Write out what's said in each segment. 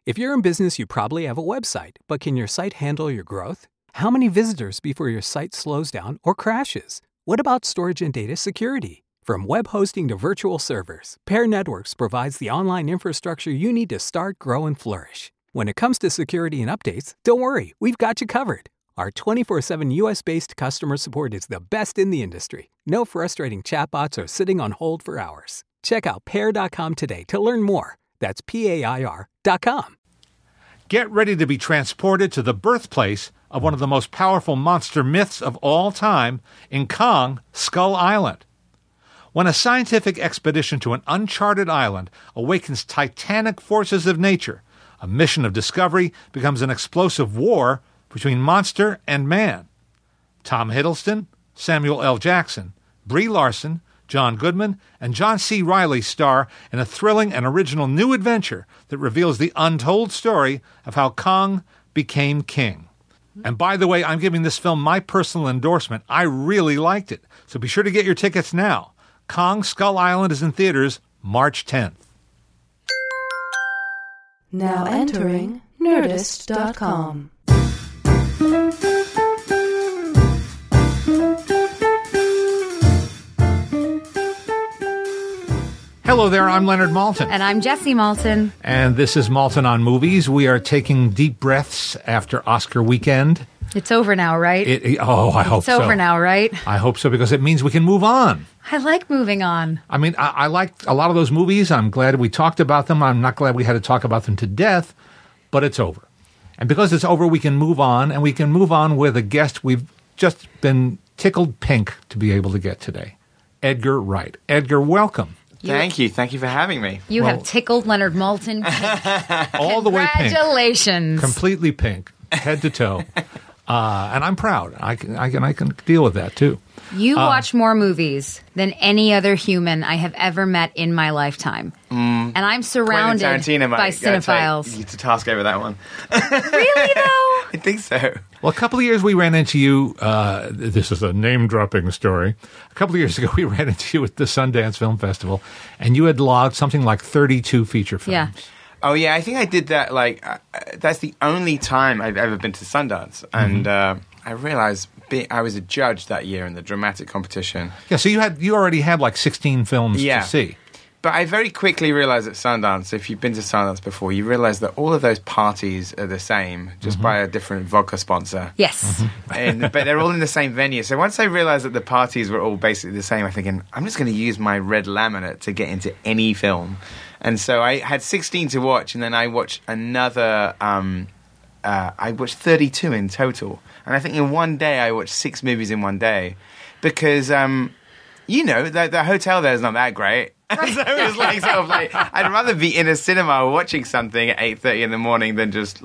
If you're in business, you probably have a website, but can your site handle your growth? How many visitors before your site slows down or crashes? What about storage and data security? From web hosting to virtual servers, Pair Networks provides the online infrastructure you need to start, grow, and flourish. When it comes to security and updates, don't worry, we've got you covered. Our 24/7 US-based customer support is the best in the industry. No frustrating chatbots or sitting on hold for hours. Check out Pair.com today to learn more. That's PAIR.com. Get ready to be transported to the birthplace of one of the most powerful monster myths of all time in Kong, Skull Island. When a scientific expedition to an uncharted island awakens titanic forces of nature, a mission of discovery becomes an explosive war between monster and man. Tom Hiddleston, Samuel L. Jackson, Brie Larson, John Goodman, and John C. Reilly star in a thrilling and original new adventure that reveals the untold story of how Kong became king. And by the way, I'm giving this film my personal endorsement. I really liked it. So be sure to get your tickets now. Kong Skull Island is in theaters March 10th. Now entering Nerdist.com. Hello there, I'm Leonard Maltin. And I'm Jesse Maltin. And this is Maltin on Movies. We are taking deep breaths after Oscar weekend. It's over now, right? I hope so. It's over now, right? I hope so, because it means we can move on. I like moving on. I mean, I liked a lot of those movies. I'm glad we talked about them. I'm not glad we had to talk about them to death, but it's over. And because it's over, we can move on, and we can move on with a guest we've just been tickled pink to be able to get today, Edgar Wright. Edgar, welcome. Thank you. Thank you for having me. You have tickled Leonard Maltin pink. All the way pink. Congratulations. Completely pink, head to toe. And I'm proud. I can deal with that, too. You watch more movies than any other human I have ever met in my lifetime. And I'm surrounded by cinephiles. You to task over that one. Really, though? I think so. Well, a couple of years we ran into you. This is a name-dropping story. A couple of years ago, we ran into you at the Sundance Film Festival, and you had logged something like 32 feature films. Yeah. Oh, yeah. I think I did that, that's the only time I've ever been to Sundance. And I realized I was a judge that year in the dramatic competition. Yeah, so you already had like 16 films to see. But I very quickly realized at Sundance, if you've been to Sundance before, you realize that all of those parties are the same, just by a different vodka sponsor. Yes. But they're all in the same venue. So once I realized that the parties were all basically the same, I'm thinking, I'm just going to use my red laminate to get into any film. And so I had 16 to watch, and then I watched another... I watched 32 in total. And I think in one day I watched 6 movies in one day. Because, the hotel there is not that great. So it was I'd rather be in a cinema watching something at 8:30 in the morning than just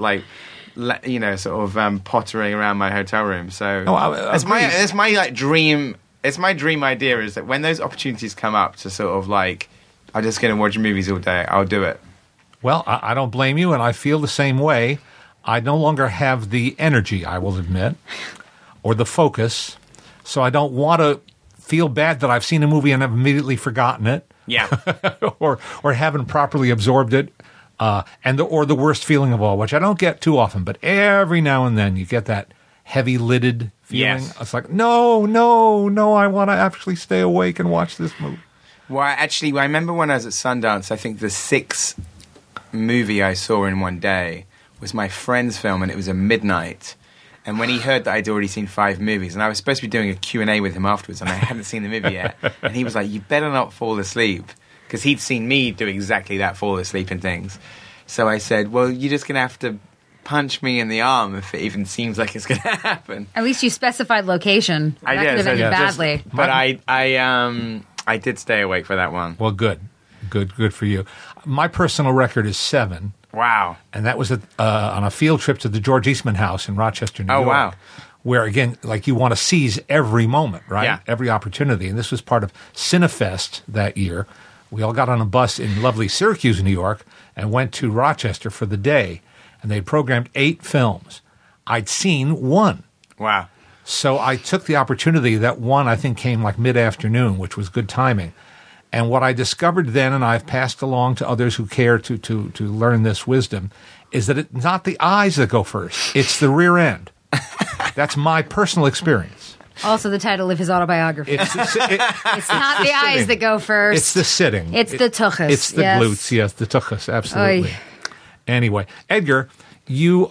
pottering around my hotel room. So it's my dream. It's my dream idea is that when those opportunities come up to sort of I'm just going to watch movies all day, I'll do it. Well, I don't blame you, and I feel the same way. I no longer have the energy, I will admit, or the focus, so I don't want to feel bad that I've seen a movie and have immediately forgotten it. Yeah. or haven't properly absorbed it, or the worst feeling of all, which I don't get too often, but every now and then you get that heavy-lidded feeling. Yes. It's like, no, I want to actually stay awake and watch this movie. Well, actually, I remember when I was at Sundance, I think the 6th movie I saw in one day was my friend's film, and it was a midnight. And when he heard that I'd already seen 5 movies, and I was supposed to be doing a Q&A with him afterwards, and I hadn't seen the movie yet, and he was like, you better not fall asleep, because he'd seen me do exactly that, fall asleep and things. So I said, well, you're just going to have to punch me in the arm if it even seems like it's going to happen. At least you specified location. I that did. could have ended badly. But I did stay awake for that one. Well, good for you. My personal record is 7. Wow. And that was on a field trip to the George Eastman House in Rochester, New York. Oh, wow. Where, again, you want to seize every moment, right? Yeah. Every opportunity. And this was part of Cinefest that year. We all got on a bus in lovely Syracuse, New York, and went to Rochester for the day. And they programmed 8 films. I'd seen 1. Wow. So I took the opportunity. That one, I think, came mid-afternoon, which was good timing. And what I discovered then, and I've passed along to others who care to learn this wisdom, is that it's not the eyes that go first. It's the rear end. That's my personal experience. Also the title of his autobiography. It's not the eyes that go first. It's the sitting. It's the tuchus. It's the glutes, yes, the tuchus, absolutely. Oy. Anyway, Edgar, you're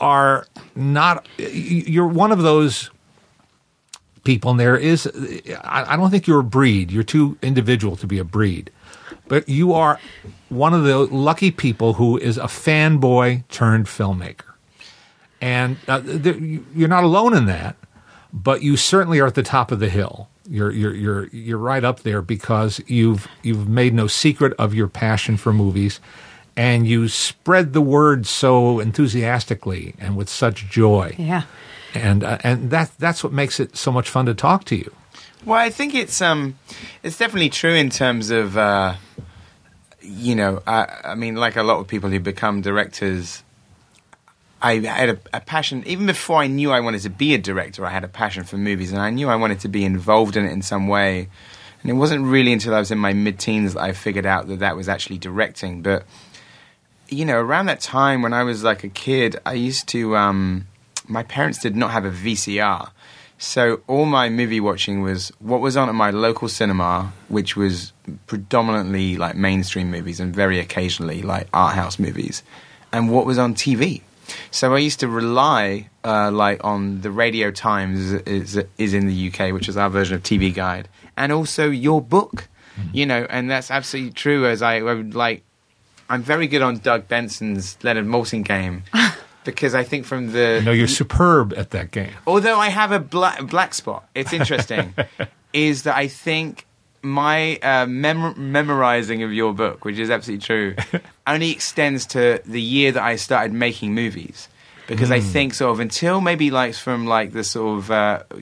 one of those people, and there is, I don't think you're a breed. You're too individual to be a breed. But you are one of the lucky people who is a fanboy turned filmmaker. And you're not alone in that, but you certainly are at the top of the hill. You're right up there because you've made no secret of your passion for movies, and you spread the word so enthusiastically and with such joy. Yeah. And that's what makes it so much fun to talk to you. Well, I think it's definitely true in terms of I mean, like a lot of people who become directors, I had a passion even before I knew I wanted to be a director. I had a passion for movies, and I knew I wanted to be involved in it in some way. And it wasn't really until I was in my mid-teens that I figured out that was actually directing. But around that time when I was like a kid, I used to. My parents did not have a VCR. So all my movie watching was what was on at my local cinema, which was predominantly like mainstream movies and very occasionally like art house movies, and what was on TV. So I used to rely on the Radio Times is in the UK, which is our version of TV Guide, and also your book, and that's absolutely true. As I'm very good on Doug Benson's Leonard Maltin game. Because I think from the... No, you're superb at that game. Although I have a black spot. It's interesting. Is that I think my memorizing of your book, which is absolutely true, only extends to the year that I started making movies. Because I think sort of until maybe like from like the sort of,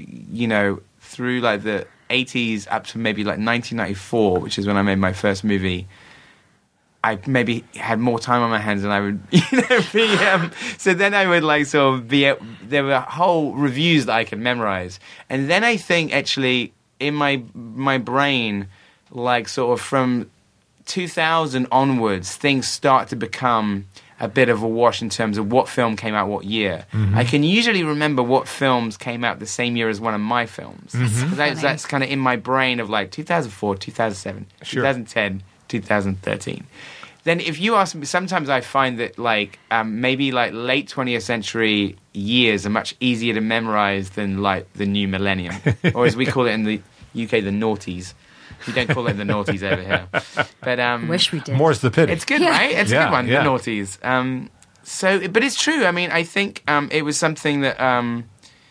through like the 80s up to maybe like 1994, which is when I made my first movie... I maybe had more time on my hands than I would, be. So then I would like sort of be. There were whole reviews that I could memorize, and then I think actually in my brain, like sort of from 2000 onwards, things start to become a bit of a wash in terms of what film came out what year. Mm-hmm. I can usually remember what films came out the same year as one of my films. Mm-hmm. That's kind of in my brain of like 2004, 2007, sure. 2010. 2013. Then if you ask me, sometimes I find that like maybe like late 20th century years are much easier to memorize than like the new millennium, or as we call it in the UK, the noughties. We don't call it the noughties over here. But wish we did. More's the pity. It's good, right? It's a good one, the noughties. But it's true. I mean, I think it was something that I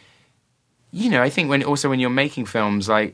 think when you're making films, like.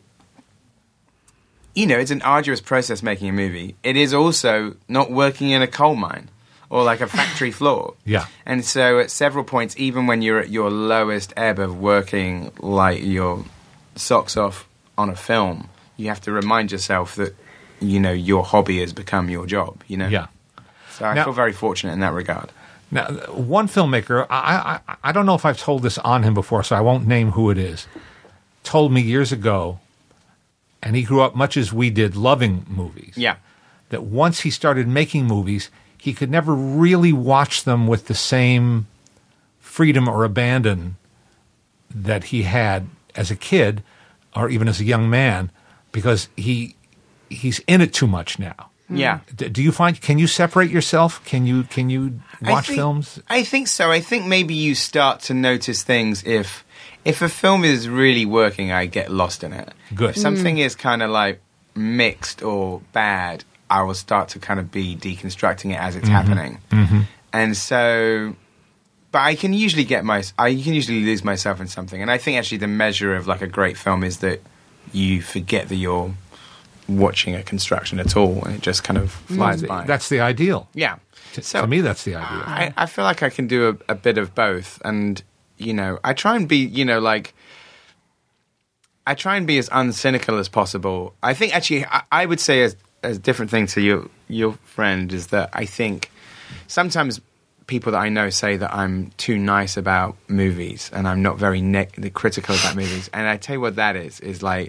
It's an arduous process making a movie. It is also not working in a coal mine or like a factory floor. Yeah. And so at several points, even when you're at your lowest ebb of working like your socks off on a film, you have to remind yourself that, your hobby has become your job, Yeah. So I feel very fortunate in that regard. Now, one filmmaker, I don't know if I've told this on him before, so I won't name who it is, told me years ago, and he grew up much as we did, loving movies. Yeah. That once he started making movies, he could never really watch them with the same freedom or abandon that he had as a kid or even as a young man, because he's in it too much now. Yeah. Do you find, can you separate yourself? Can you watch films? I think so. I think maybe you start to notice things if a film is really working, I get lost in it. Good. If something is kind of like mixed or bad, I will start to kind of be deconstructing it as it's happening. Mm-hmm. And so, but I can usually lose myself in something. And I think actually the measure of like a great film is that you forget that you're watching a construction at all, and it just kind of flies by. That's the ideal. Yeah. To me, that's the ideal. I feel like I can do a bit of both, and I try and be, I try and be as uncynical as possible. I think actually, I would say as a different thing to your friend is that I think sometimes people that I know say that I'm too nice about movies and I'm not very critical about movies. And I tell you what that is like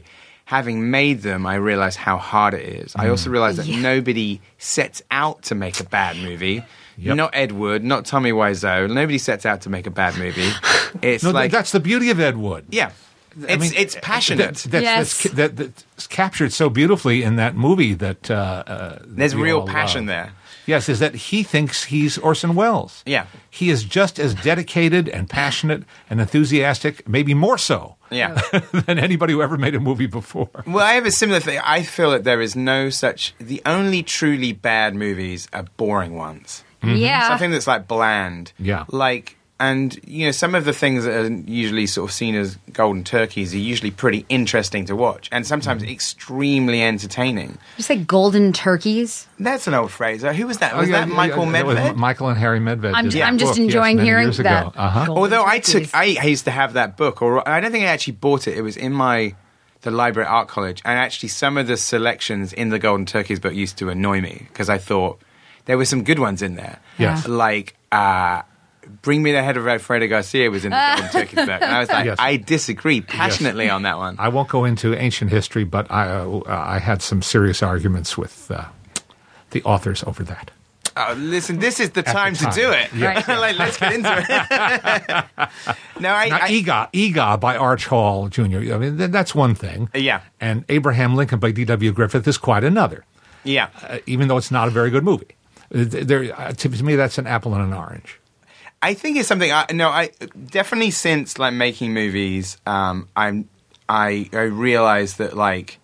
having made them, I realized how hard it is. I also realized that nobody sets out to make a bad movie. Yep. Not Ed Wood, not Tommy Wiseau. Nobody sets out to make a bad movie. It's that's the beauty of Ed Wood. Yeah. It's passionate. That's captured so beautifully in that movie that there's real passion there. Yes, is that he thinks he's Orson Welles. Yeah. He is just as dedicated and passionate and enthusiastic, maybe more so, than anybody who ever made a movie before. Well, I have a similar thing. I feel that there is no such... The only truly bad movies are boring ones. Mm-hmm. Yeah. Something that's like bland. Yeah. Like... And, some of the things that are usually sort of seen as golden turkeys are usually pretty interesting to watch and sometimes extremely entertaining. Did you say golden turkeys? That's an old phrase. Who was that? Was that Michael Medved? That was Michael and Harry Medved. I'm just enjoying hearing that. Although I used to have that book, or I don't think I actually bought it. It was in the library at Art College. And actually some of the selections in the Golden Turkeys book used to annoy me because I thought there were some good ones in there. Yes. Like... Bring Me the Head of Alfredo Garcia was in the Golden Turkeys book. And I was like, I disagree passionately on that one. I won't go into ancient history, but I had some serious arguments with the authors over that. Oh, listen, this is the time to do it. Yeah. Like, let's get into it. EGA by Arch Hall Jr., I mean, that's one thing. Yeah. And Abraham Lincoln by D.W. Griffith is quite another. Yeah. Even though it's not a very good movie. To me, that's an apple and an orange. I think it's something. I definitely since like making movies, I realized that like,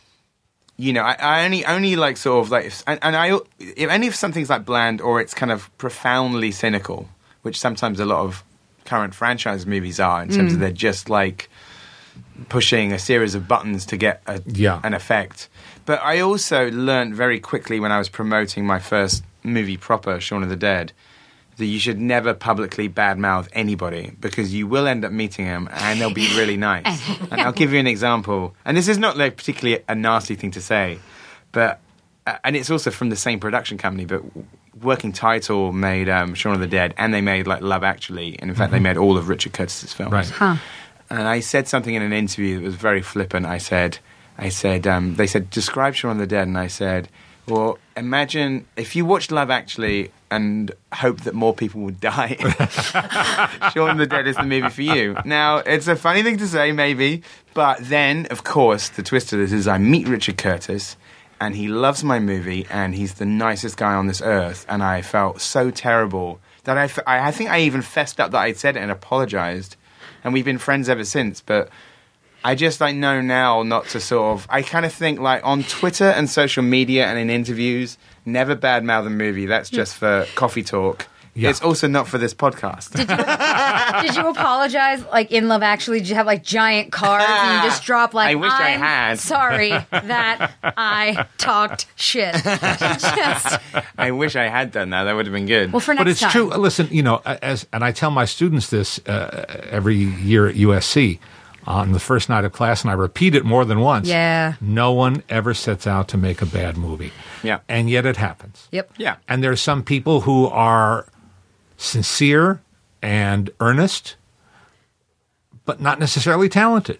I only like sort of like, if any of something's like bland or it's kind of profoundly cynical, which sometimes a lot of current franchise movies are in terms of they're just like pushing a series of buttons to get an effect. But I also learned very quickly when I was promoting my first movie proper, Shaun of the Dead, that you should never publicly badmouth anybody because you will end up meeting them and they'll be really nice. And I'll give you an example. And this is not like particularly a nasty thing to say, but and it's also from the same production company, but Working Title made Shaun of the Dead and they made like Love Actually. And in fact, they made all of Richard Curtis's films. Right. Huh. And I said something in an interview that was very flippant. I said, they said, describe Shaun of the Dead. And I said, well, imagine if you watched Love Actually and hope that more people would die. Shaun of the Dead is the movie for you. Now, it's a funny thing to say, maybe, but then, of course, the twist of this is I meet Richard Curtis, and he loves my movie, and he's the nicest guy on this earth, and I felt so terrible that I think I even fessed up that I'd said it and apologized, and we've been friends ever since, but... I just know now not to sort of... I kind of think like on Twitter and social media and in interviews, never badmouth a movie. That's just for coffee talk. Yeah. It's also not for this podcast. Did you apologize like in Love Actually? Did you have like giant cards and you just drop like... I wish I had. Sorry that I talked shit. I wish I had done that. That would have been good. Well, for next time. But it's true. Listen, and I tell my students this every year at USC... on the first night of class, and I repeat it more than once. Yeah. No one ever sets out to make a bad movie. Yeah. And yet it happens. Yep. Yeah. And there are some people who are sincere and earnest, but not necessarily talented.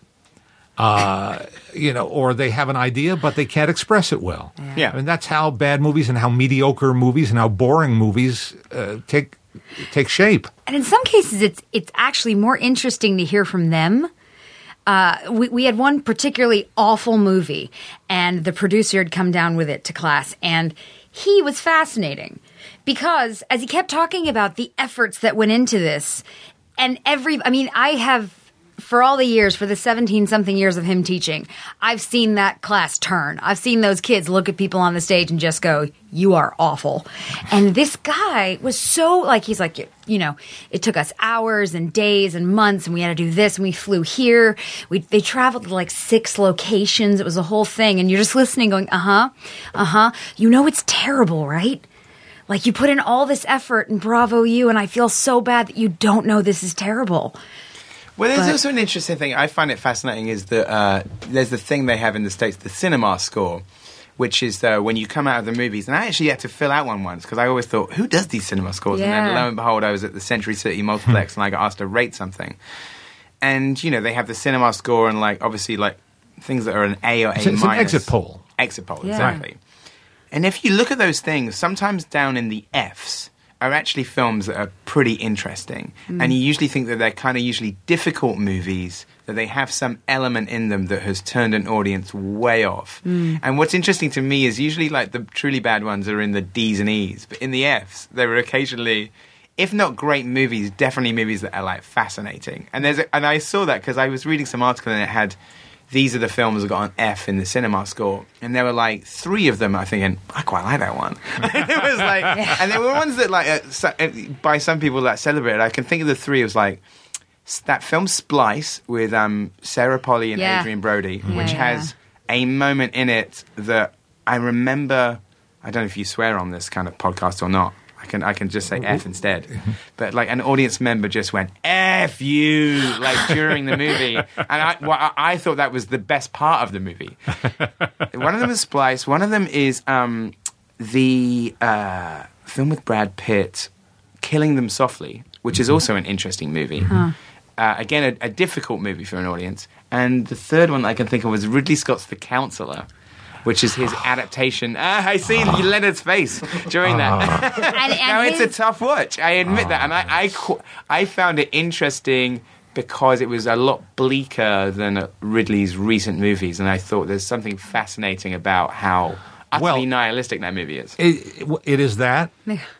Or they have an idea, but they can't express it well. Yeah. I mean, that's how bad movies and how mediocre movies and how boring movies take shape. And in some cases, it's actually more interesting to hear from them. We had one particularly awful movie, and the producer had come down with it to class, and he was fascinating because as he kept talking about the efforts that went into this, and I have, for all the years, for the 17-something years of him teaching, I've seen that class turn. I've seen those kids look at people on the stage and just go, you are awful. And this guy was so, he's like, it took us hours and days and months, and we had to do this, and we flew here. They traveled to 6 locations. It was a whole thing. And you're just listening going, it's terrible, right? You put in all this effort, and bravo you, and I feel so bad that you don't know this is terrible. Well, there's also an interesting thing. I find it fascinating is that there's the thing they have in the States, the cinema score, which is when you come out of the movies. And I actually had to fill out one once because I always thought, who does these cinema scores? Yeah. And then lo and behold, I was at the Century City Multiplex and I got asked to rate something. And, they have the cinema score and obviously things that are an A or A It's an minus. exit poll. Exit poll, Yeah. exactly. And if you look at those things, sometimes down in the Fs are actually films that are pretty interesting. And you usually think that they're kind of usually difficult movies, that they have some element in them that has turned an audience way off. And what's interesting to me is usually like the truly bad ones are in the Ds and Es, but in the Fs, there were occasionally, if not great movies, definitely movies that are like fascinating. And and I saw that because I was reading some article and it had, these are the films that got an F in the cinema score. And there were like 3 of them, I thinking, I quite like that one. It was like, and there were ones that like, by some people that celebrated. I can think of the 3. It was like, that film Splice with Sarah Polley and Yeah. Adrian Brody, Yeah, which yeah. has a moment in it that I remember, I don't know if you swear on this kind of podcast or not. I can just say F instead. But like an audience member just went, F you, like during the movie. And I thought that was the best part of the movie. One of them is Splice. One of them is the film with Brad Pitt, Killing Them Softly, which is also an interesting movie. Again, a difficult movie for an audience. And the third one I can think of was Ridley Scott's The Counselor, which is his adaptation. I see Leonard's face during that. Now, it's a tough watch. I admit that. And I found it interesting because it was a lot bleaker than Ridley's recent movies. And I thought there's something fascinating about how utterly nihilistic that movie is. It is that.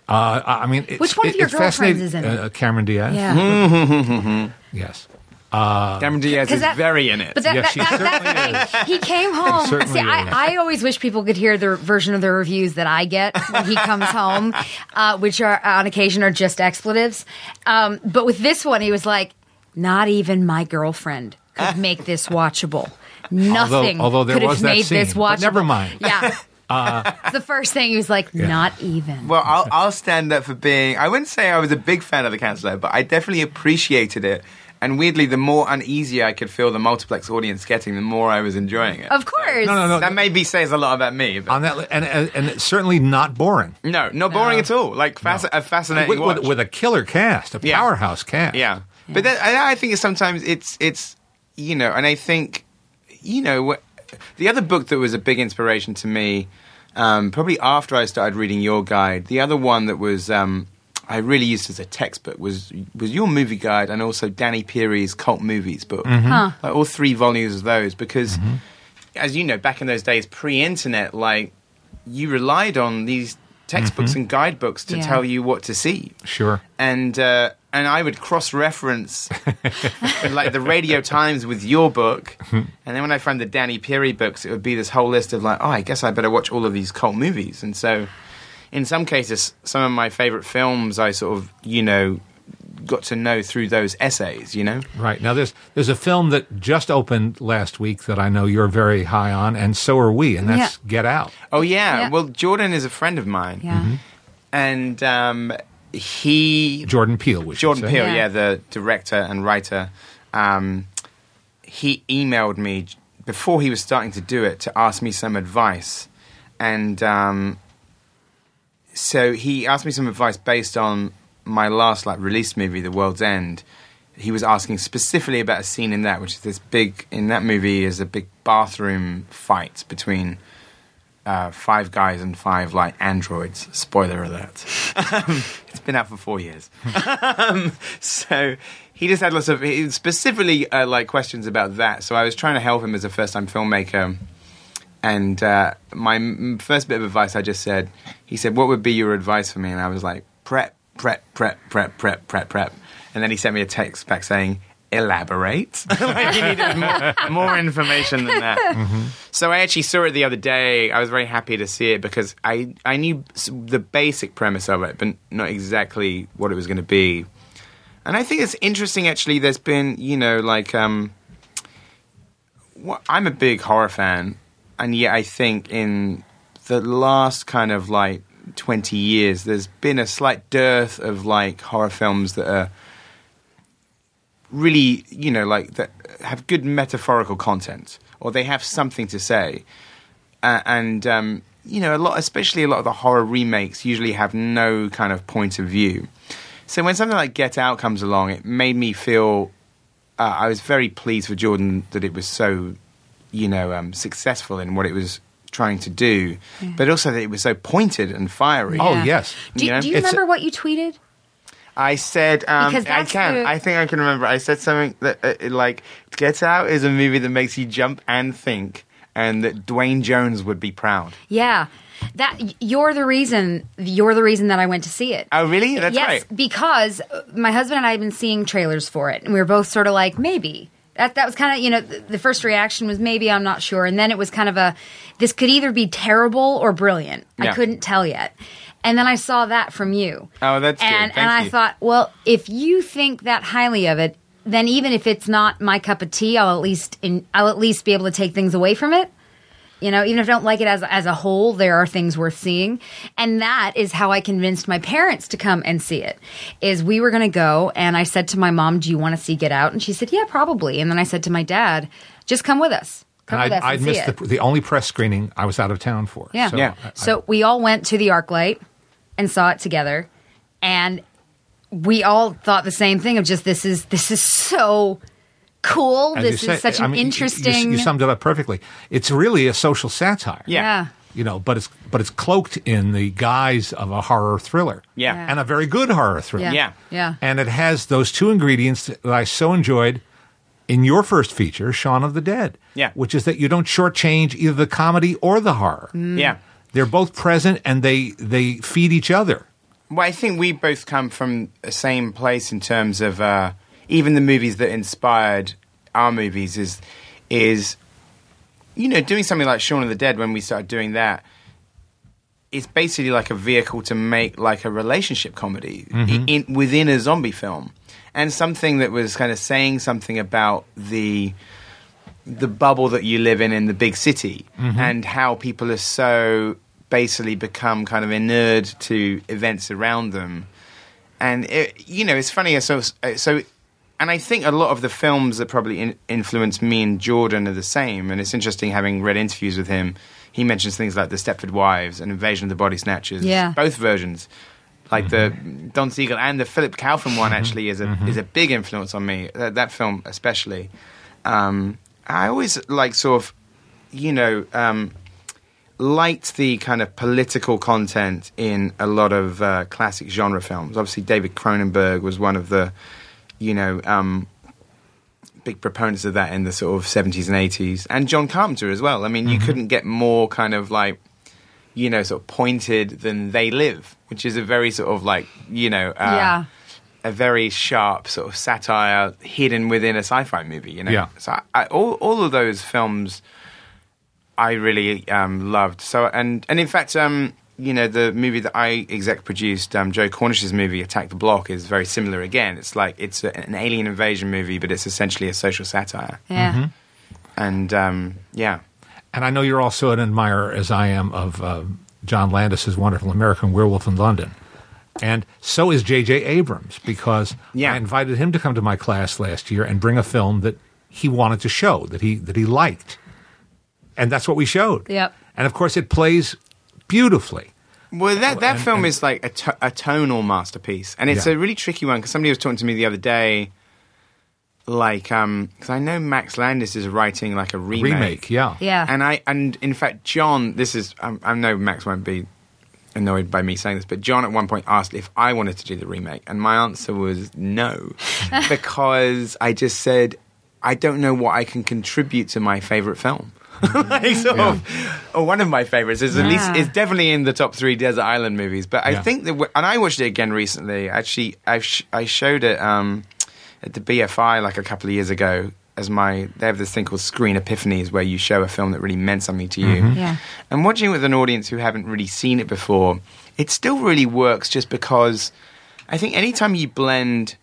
I mean, Which one of your girlfriends is in it? Cameron Diaz. Yeah. Yes. Cameron Diaz is very in it. But that's she the certainly thing. He came home. certainly See, is. I always wish people could hear the version of the reviews that I get when he comes home, which are on occasion are just expletives. But with this one, he was like, "Not even my girlfriend could make this watchable. Nothing Although there could have was that made this scene, but watchable." never mind. Yeah. It's the first thing he was like, "Not even." Well, I'll stand up for being... I wouldn't say I was a big fan of The Counselor, but I definitely appreciated it. And weirdly, the more uneasy I could feel the multiplex audience getting, the more I was enjoying it. Of course. No. That maybe says a lot about me. But On that, and it's certainly not boring. no, not boring at all. Like, a fascinating watch. With a killer cast, a Yeah. powerhouse cast. Yeah. But I think it's sometimes it's you know, and I think, you know, the other book that was a big inspiration to me, probably after I started reading your guide, the other one that was I really used as a textbook was your movie guide and also Danny Peary's Cult Movies book. Like all 3 volumes of those, because as you know, back in those days, pre-internet, like you relied on these textbooks and guidebooks to tell you what to see. Sure. And I would cross-reference like the Radio Times with your book, and then when I found the Danny Peary books, it would be this whole list of like, oh, I guess I better watch all of these cult movies. And so, in some cases, some of my favorite films, I sort of, you know, got to know through those essays. You know, Right. Now, there's a film that just opened last week that I know you're very high on, and so are we, and that's Get Out. Oh yeah. Yeah. Well, Jordan is a friend of mine, Yeah. and Jordan Peele, we should Jordan say. Peele, Yeah. yeah, the director and writer. He emailed me before he was starting to do it to ask me some advice, and so he asked me some advice based on my last released movie, The World's End. He was asking specifically about a scene in that, which is this big, in that movie is a big bathroom fight between 5 guys and 5 androids. Spoiler alert. It's been out for 4 years. So he just had lots of specifically questions about that. So I was trying to help him as a first-time filmmaker. And my first bit of advice, I just said, he said, "What would be your advice for me?" And I was like, prep. And then he sent me a text back saying, "Elaborate." Like he needed more information than that. So I actually saw it the other day. I was very happy to see it because I knew the basic premise of it, but not exactly what it was going to be. And I think it's interesting, actually. There's been, I'm a big horror fan, and yet I think in the last kind of 20 years, there's been a slight dearth of horror films that are really, that have good metaphorical content, or they have something to say. Especially a lot of the horror remakes usually have no kind of point of view. So when something like Get Out comes along, it made me feel I was very pleased for Jordan that it was so successful in what it was trying to do, but also that it was so pointed and fiery. Oh, yes. Do you remember what you tweeted? I said, I think I can remember. I said something that, like, Get Out is a movie that makes you jump and think, and that Dwayne Jones would be proud. Yeah. You're the reason that I went to see it. Oh, really? That's yes, right. Because my husband and I had been seeing trailers for it, and we were both sort of like, maybe. That was kind of, the first reaction was maybe, I'm not sure. And then it was kind of this could either be terrible or brilliant. Yeah. I couldn't tell yet. And then I saw that from you. Oh, that's good. And Thank I you. thought, well, if you think that highly of it, then even if it's not my cup of tea, I'll at least be able to take things away from it. Even if I don't like it as a whole, there are things worth seeing. And that is how I convinced my parents to come and see it. Is we were going to go, and I said to my mom, do you want to see Get Out? And she said, yeah, probably. And then I said to my dad, just come with us. I missed the only press screening I was out of town for. Yeah. So we all went to the ArcLight and saw it together. And we all thought the same thing of just, this is so cool. This is such an interesting... You summed it up perfectly. It's really a social satire. Yeah. But it's cloaked in the guise of a horror thriller. Yeah. And a very good horror thriller. Yeah. And it has those two ingredients that I so enjoyed in your first feature, Shaun of the Dead. Yeah. Which is that you don't shortchange either the comedy or the horror. Yeah. They're both present and they feed each other. Well, I think we both come from the same place in terms of even the movies that inspired our movies is doing something like Shaun of the Dead. When we started doing that, it's basically like a vehicle to make like a relationship comedy within a zombie film, and something that was kind of saying something about the bubble that you live in the big city, and how people are so basically become kind of inured to events around them. And it's funny. So, and I think a lot of the films that probably influenced me and Jordan are the same. And it's interesting having read interviews with him. He mentions things like The Stepford Wives and Invasion of the Body Snatchers. Yeah. Both versions. Like the Don Siegel and the Philip Kaufman one actually is a big influence on me. That film especially. I always liked the kind of political content in a lot of classic genre films. Obviously, David Cronenberg was one of the, big proponents of that in the sort of 70s and 80s. And John Carpenter as well. I mean, you couldn't get more kind of like, sort of pointed than They Live, which is a very sort of like, a very sharp sort of satire hidden within a sci-fi movie, Yeah. So all of those films I really loved. So and in fact, the movie that I exec produced, Joe Cornish's movie Attack the Block, is very similar. Again, it's like it's an alien invasion movie, but it's essentially a social satire. Yeah. And And I know you're also an admirer, as I am, of John Landis's wonderful American Werewolf in London. And so is J.J. Abrams, because I invited him to come to my class last year and bring a film that he wanted to show, that he liked. And that's what we showed. Yep. And, of course, it plays beautifully. Well, that film is like a tonal masterpiece. And it's a really tricky one, because somebody was talking to me the other day, like, because I know Max Landis is writing like a remake. Yeah. And in fact, John, this is, I know Max won't be annoyed by me saying this, but John at one point asked if I wanted to do the remake. And my answer was no, because I just said, I don't know what I can contribute to my favorite film. Or one of my favorites is at least is definitely in the top 3 Desert Island movies. But I think that, and I watched it again recently. Actually, I showed it at the BFI like a couple of years ago. They have this thing called Screen Epiphanies, where you show a film that really meant something to you. Yeah. And watching it with an audience who haven't really seen it before, it still really works, just because I think anytime you blend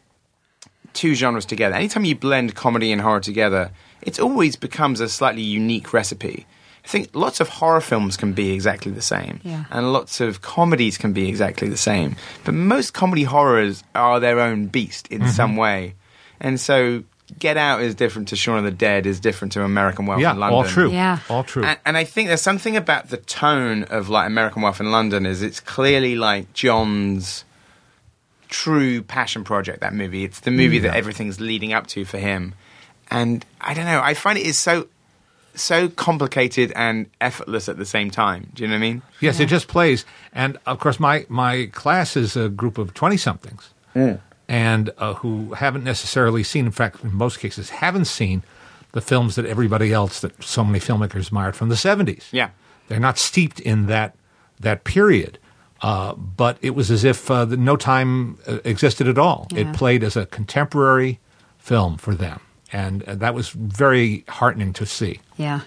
two genres together, anytime you blend comedy and horror together, it always becomes a slightly unique recipe. I think lots of horror films can be exactly the same, and lots of comedies can be exactly the same. But most comedy horrors are their own beast in some way. And so Get Out is different to Shaun of the Dead, is different to American Werewolf in London. All true. Yeah. All true. And I think there's something about the tone of like American Werewolf in London is it's clearly like John's true passion project, that movie. It's the movie that everything's leading up to for him. And I don't know, I find it is so so complicated and effortless at the same time. Do you know what I mean? Yes, it just plays. And, of course, my class is a group of 20-somethings and who haven't necessarily seen, in fact, in most cases, haven't seen the films that everybody else, that so many filmmakers admired from the 70s. Yeah. They're not steeped in that period. But it was as if no time existed at all. Yeah. It played as a contemporary film for them. And that was very heartening to see. Yeah.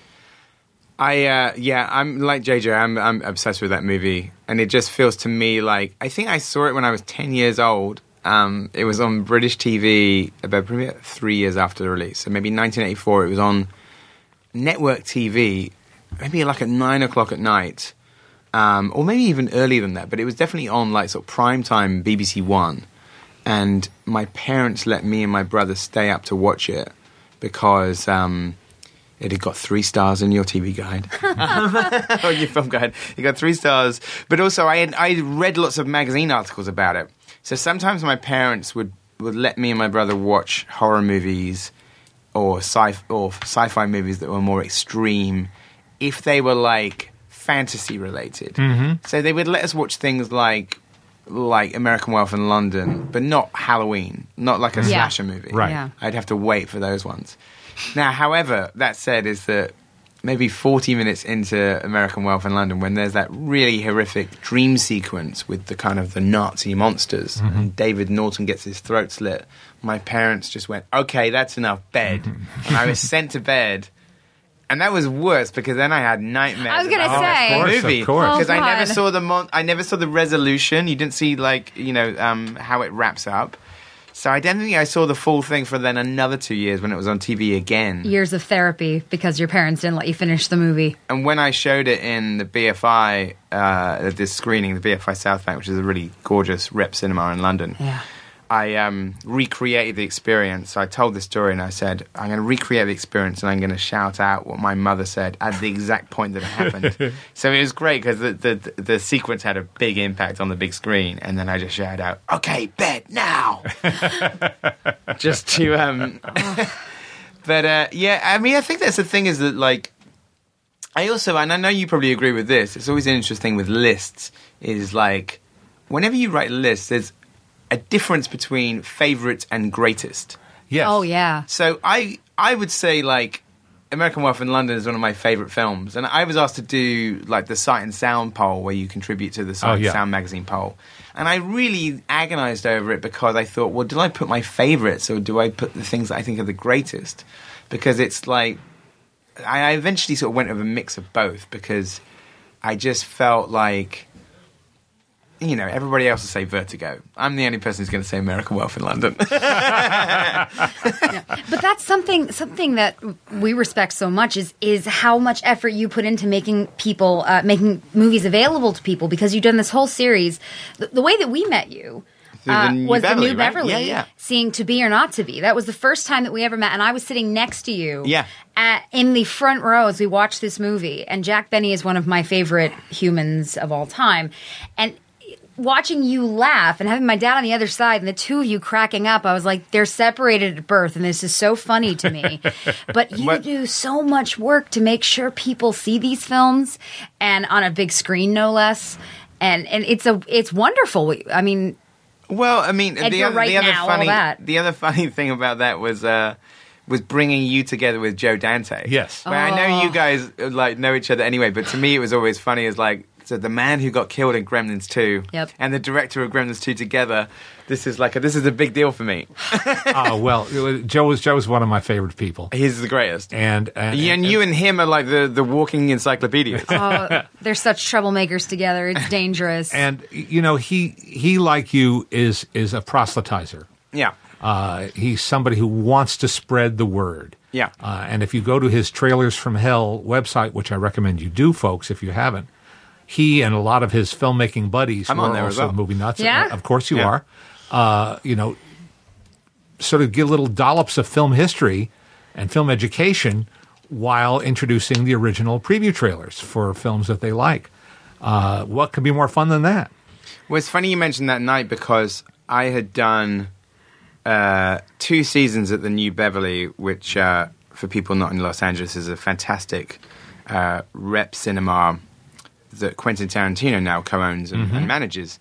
I'm like JJ. I'm obsessed with that movie, and it just feels to me like I think I saw it when I was 10 years old. It was on British TV probably 3 years after the release. So maybe 1984. It was on network TV, maybe like at 9 o'clock at night, or maybe even earlier than that. But it was definitely on like sort of primetime BBC One. And my parents let me and my brother stay up to watch it because it had got 3 stars in your TV guide. Or your film guide. It got 3 stars. But also I read lots of magazine articles about it. So sometimes my parents would let me and my brother watch horror movies or sci-fi movies that were more extreme if they were like fantasy related. Mm-hmm. So they would let us watch things like American Wealth in London, but not Halloween, not like a slasher movie. Right. Yeah. I'd have to wait for those ones. Now, however, that said, is that maybe 40 minutes into American Wealth in London, when there's that really horrific dream sequence with the kind of the Nazi monsters, and David Norton gets his throat slit, my parents just went, okay, that's enough, bed. And I was sent to bed. And that was worse because then I had nightmares. I was going to say. Of course, movie of course. because Oh, I never God. saw I never saw the resolution. You didn't see how it wraps up. So I don't think I saw the full thing for then another 2 years when it was on TV again. Years of therapy because your parents didn't let you finish the movie. And when I showed it in the BFI, this screening, the BFI South Bank, which is a really gorgeous rep cinema in London. Yeah. I recreated the experience. So I told the story and I said, I'm going to recreate the experience and I'm going to shout out what my mother said at the exact point that it happened. So it was great because the sequence had a big impact on the big screen. And then I just shouted out, okay, bed now. Just to... But yeah, I mean, I think that's the thing is that like, I also, and I know you probably agree with this, it's always interesting with lists is like, whenever you write lists, there's a difference between favorite and greatest. Yes. Oh, yeah. So I would say like American Wealth in London is one of my favorite films, and I was asked to do like the Sight and Sound poll where you contribute to the Sight and Sound magazine poll, and I really agonized over it because I thought, well, do I put my favorites or do I put the things that I think are the greatest? Because it's like I eventually sort of went with a mix of both because I just felt like, you know, everybody else will say Vertigo. I'm the only person who's going to say American Wealth in London. But that's something that we respect so much is how much effort you put into making movies available to people, because you've done this whole series. The way that we met you was the New Beverly, Yeah. seeing To Be or Not to Be. That was the first time that we ever met, and I was sitting next to you Yeah. in the front row as we watched this movie. And Jack Benny is one of my favorite humans of all time. And watching you laugh and having my dad on the other side and the two of you cracking up, I was like, they're separated at birth, and this is so funny to me. But you do so much work to make sure people see these films, and on a big screen, no less. And it's wonderful. I mean, Well, I mean, Edgar Wright now, all that. the other funny thing about that was bringing you together with Joe Dante. Yes. Where I know you guys like know each other anyway, but to me it was always funny as like, so the man who got killed in Gremlins 2 Yep. and the director of Gremlins 2 together, this is a big deal for me. Well, Joe was one of my favorite people. He's the greatest. And you and him are like the walking encyclopedias. they're such troublemakers together. It's dangerous. And you know, he like you is a proselytizer. Yeah. He's somebody who wants to spread the word. Yeah. And if you go to his Trailers from Hell website, which I recommend you do, folks, if you haven't, he and a lot of his filmmaking buddies I'm who on are there as also well. movie nuts. Yeah? Of course you Yeah. are. You know, sort of give little dollops of film history and film education while introducing the original preview trailers for films that they like. What could be more fun than that? Well, it's funny you mentioned that night because I had done 2 seasons at the New Beverly, which for people not in Los Angeles, is a fantastic rep cinema that Quentin Tarantino now co-owns and manages.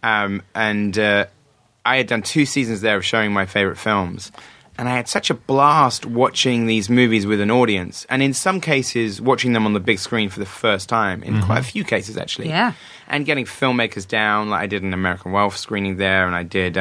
I had done 2 seasons there of showing my favorite films. And I had such a blast watching these movies with an audience. And in some cases, watching them on the big screen for the first time. In quite a few cases, actually. Yeah. And getting filmmakers down. Like I did an American Wealth screening there. And I did,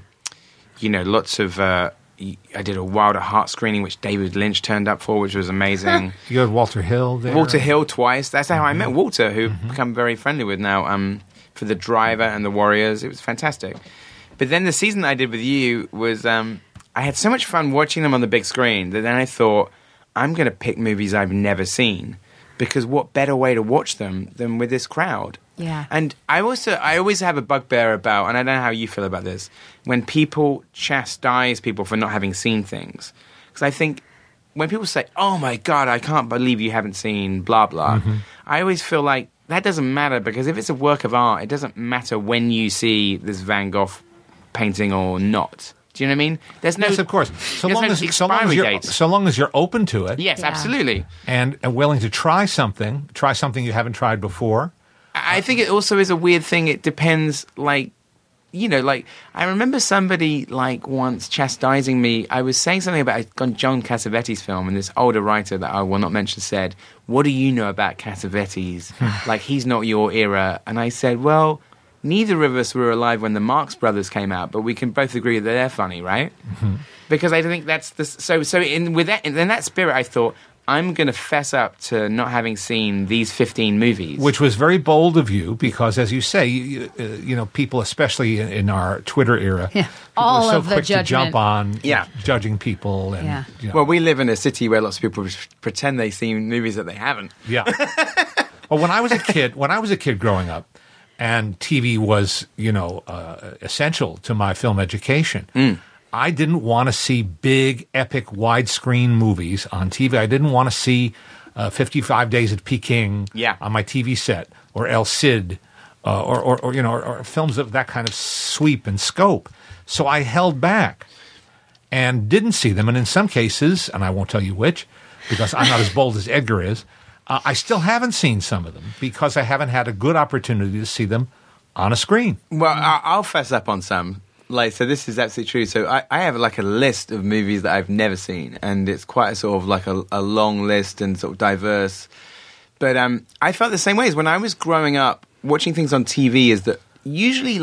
lots of... I did a Wild at Heart screening, which David Lynch turned up for, which was amazing. You had Walter Hill there? Walter Hill twice. That's how I met Walter, who become very friendly with now, for The Driver and The Warriors. It was fantastic. But then the season I did with you was... I had so much fun watching them on the big screen that then I thought, I'm going to pick movies I've never seen, because what better way to watch them than with this crowd? Yeah. And I always have a bugbear about, and I don't know how you feel about this, when people chastise people for not having seen things. Because I think when people say, oh my God, I can't believe you haven't seen blah, blah, I always feel like that doesn't matter, because if it's a work of art, it doesn't matter when you see this Van Gogh painting or not. Do you know what I mean? There's no, yes, of course. So long as you're open to it. Yes, absolutely. And willing to try something you haven't tried before. I think it also is a weird thing. It depends, I remember somebody once chastising me. I was saying something about John Cassavetes' film, and this older writer that I will not mention said, "What do you know about Cassavetes? He's not your era." And I said, well, neither of us were alive when the Marx Brothers came out, but we can both agree that they're funny, right? Because I think that's in that spirit, I thought, I'm going to fess up to not having seen these 15 movies. Which was very bold of you, because, as you say, people, especially in our Twitter era, all are so of the quick judgment. to jump on judging people. And, Well, we live in a city where lots of people pretend they've seen movies that they haven't. Yeah. Well, when I was a kid growing up, and TV was, essential to my film education. I didn't want to see big, epic, widescreen movies on TV. I didn't want to see 55 Days at Peking on my TV set, or El Cid, or films of that kind of sweep and scope. So I held back and didn't see them. And in some cases, and I won't tell you which, because I'm not as bold as Edgar is, I still haven't seen some of them because I haven't had a good opportunity to see them on a screen. Well, I'll fess up on some. So this is absolutely true. So I have a list of movies that I've never seen, and it's quite a sort of a long list and sort of diverse. But I felt the same way as when I was growing up, watching things on TV. Is that usually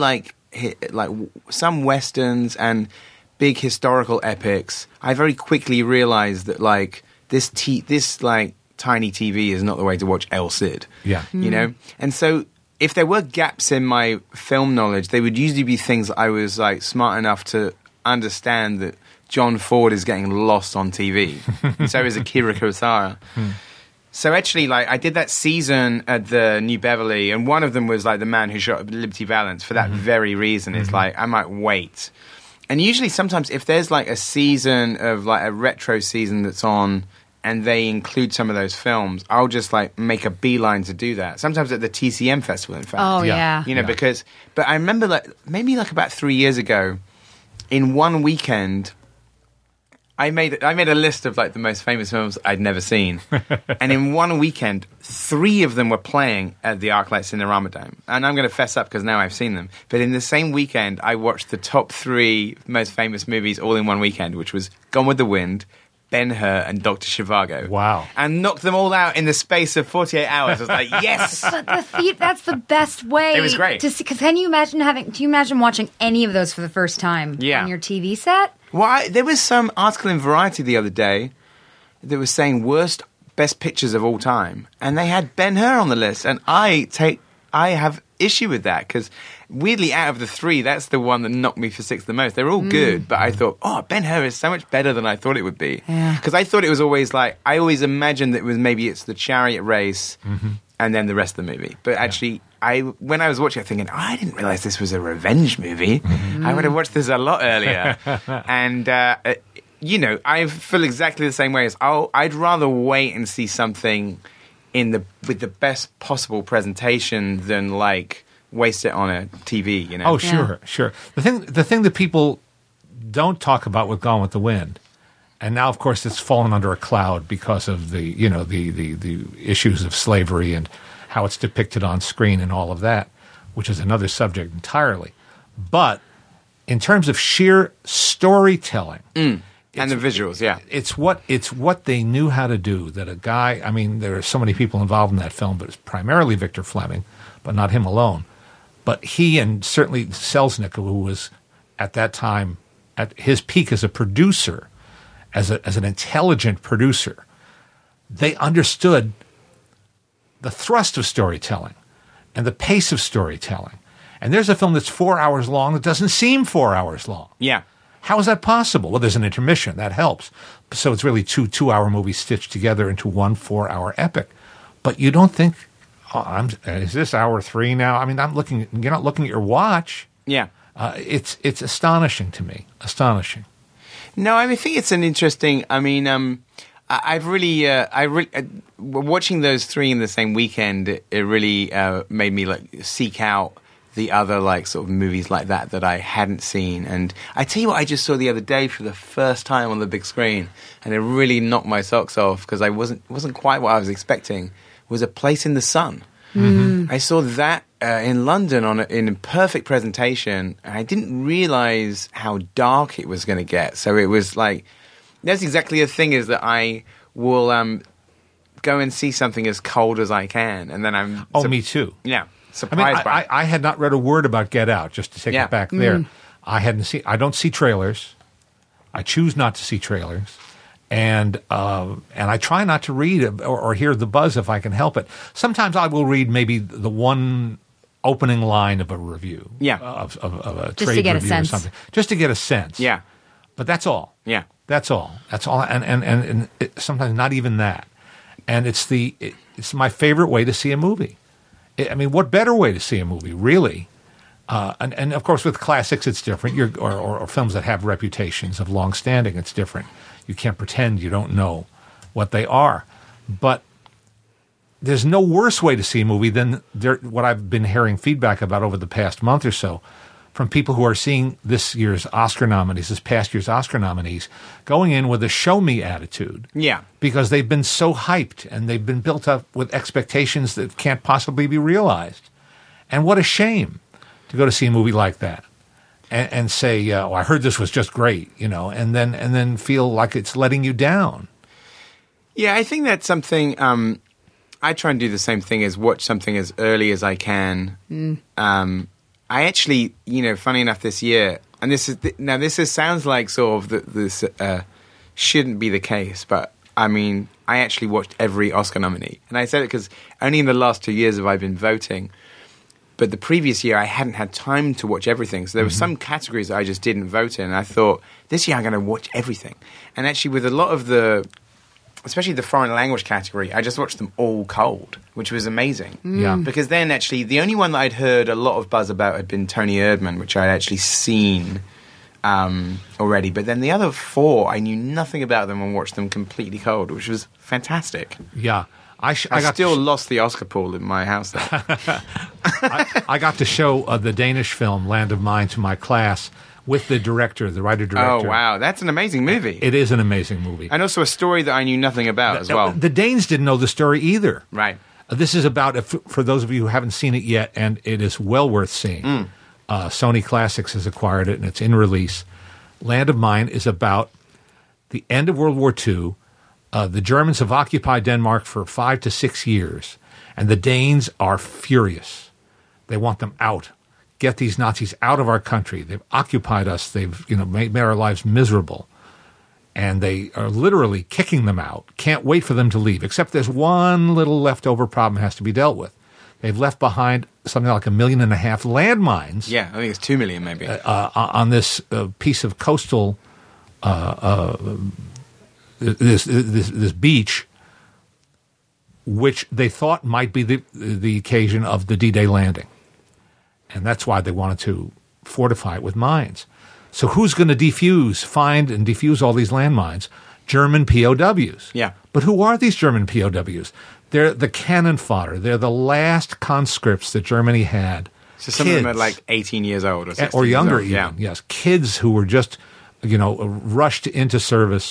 some westerns and big historical epics? I very quickly realized that this tiny TV is not the way to watch El Cid. Yeah. And so if there were gaps in my film knowledge, they would usually be things I was smart enough to understand that John Ford is getting lost on TV. And so is Akira Kurosawa. So actually, I did that season at the New Beverly, and one of them was The Man Who Shot Liberty Valance for that very reason. It's I might wait. And usually sometimes if there's a season of a retro season that's on, and they include some of those films, I'll just make a beeline to do that. Sometimes at the TCM festival, in fact. Oh, yeah. But I remember maybe about 3 years ago, in one weekend, I made a list of the most famous films I'd never seen. And in one weekend, 3 of them were playing at the ArcLight Cinerama Dome. And I'm going to fess up because now I've seen them. But in the same weekend, I watched the top 3 most famous movies all in one weekend, which was Gone with the Wind, Ben-Hur, and Dr. Zhivago. Wow. And knocked them all out in the space of 48 hours. I was yes! But that's the best way. It was great. To see, because do you imagine watching any of those for the first time on your TV set? Well, there was some article in Variety the other day that was saying best pictures of all time. And they had Ben-Hur on the list. And I have issue with that because weirdly out of the 3, that's the one that knocked me for 6th the most. They're all good, but I thought, Ben-Hur is so much better than I thought it would be. Because I thought it was always I always imagined that it's the chariot race and then the rest of the movie. But actually, when I was watching it thinking, I didn't realize this was a revenge movie. I would have watched this a lot earlier. And, I feel exactly the same way as I'd rather wait and see something with the best possible presentation than waste it on a TV, Oh, sure. The thing that people don't talk about with Gone with the Wind, And now, of course, it's fallen under a cloud because of the issues of slavery and how it's depicted on screen and all of that, which is another subject entirely. But in terms of sheer storytelling, and the visuals, it's what they knew how to do. That a guy, I mean, there are so many people involved in that film, but it's primarily Victor Fleming, but not him alone. But he and certainly Selznick, who was at that time at his peak as a producer, as an intelligent producer, they understood the thrust of storytelling and the pace of storytelling. And there's a film that's 4 hours long that doesn't seem 4 hours long. Yeah. How is that possible? Well, there's an intermission. That helps. So it's really two 2-hour movies stitched together into one 4-hour epic. But you don't think, is this hour 3 now? I mean, you're not looking at your watch. Yeah. It's astonishing to me. Astonishing. No, I think it's an interesting. I mean, I've really, watching those three in the same weekend. It really made me seek out the other sort of movies like that I hadn't seen. And I tell you what, I just saw the other day for the first time on the big screen, and it really knocked my socks off because it wasn't quite what I was expecting. Was A Place in the Sun. Mm-hmm. I saw that in London in a perfect presentation, and I didn't realize how dark it was going to get. So it was that's exactly the thing, is that I will go and see something as cold as I can, and then I'm... me too. Yeah, surprised by it. I had not read a word about Get Out, just to take it back there. I don't see trailers. I choose not to see trailers. And I try not to read or hear the buzz if I can help it. Sometimes I will read maybe the one opening line of a review, of a trade review or something, just to get a sense. Yeah, but that's all. Yeah, that's all. That's all. And sometimes not even that. And it's my favorite way to see a movie. I mean, what better way to see a movie, really? And of course, with classics, it's different. Or films that have reputations of long standing, it's different. You can't pretend you don't know what they are. But there's no worse way to see a movie than what I've been hearing feedback about over the past month or so from people who are seeing this past year's Oscar nominees, going in with a show me attitude. Yeah. Because they've been so hyped and they've been built up with expectations that can't possibly be realized. And what a shame to go to see a movie like that. And say, I heard this was just great, and then feel like it's letting you down. Yeah, I think that's something. I try and do the same thing, as watch something as early as I can. I actually, funny enough, this year, and this sounds like sort of this shouldn't be the case, but I mean, I actually watched every Oscar nominee, and I said it because only in the last 2 years have I been voting. But the previous year, I hadn't had time to watch everything. So there were some categories that I just didn't vote in. And I thought, this year I'm going to watch everything. And actually, with a lot of especially the foreign language category, I just watched them all cold, which was amazing. Yeah. Because then actually, the only one that I'd heard a lot of buzz about had been Tony Erdmann, which I'd actually seen already. But then the other 4, I knew nothing about them and watched them completely cold, which was fantastic. Yeah. I still lost the Oscar pool in my house there. I got to show the Danish film Land of Mine to my class with the writer-director. Oh, wow. That's an amazing movie. It is an amazing movie. And also a story that I knew nothing about as well. The Danes didn't know the story either. Right. This is about, for those of you who haven't seen it yet, and it is well worth seeing. Sony Classics has acquired it, and it's in release. Land of Mine is about the end of World War II. The Germans have occupied Denmark for 5 to 6 years, and the Danes are furious. They want them out. Get these Nazis out of our country. They've occupied us. They've made our lives miserable, and they are literally kicking them out. Can't wait for them to leave. Except there's one little leftover problem that has to be dealt with. They've left behind something like 1.5 million landmines. Yeah, I think it's 2 million maybe on this piece of coastal. This beach, which they thought might be the occasion of the D-Day landing. And that's why they wanted to fortify it with mines. So who's going to find and defuse all these landmines? German POWs. Yeah. But who are these German POWs? They're the cannon fodder. They're the last conscripts that Germany had. So some of them are 18 years old or 16 or younger years old. even. Yeah. Yes, kids who were just, rushed into service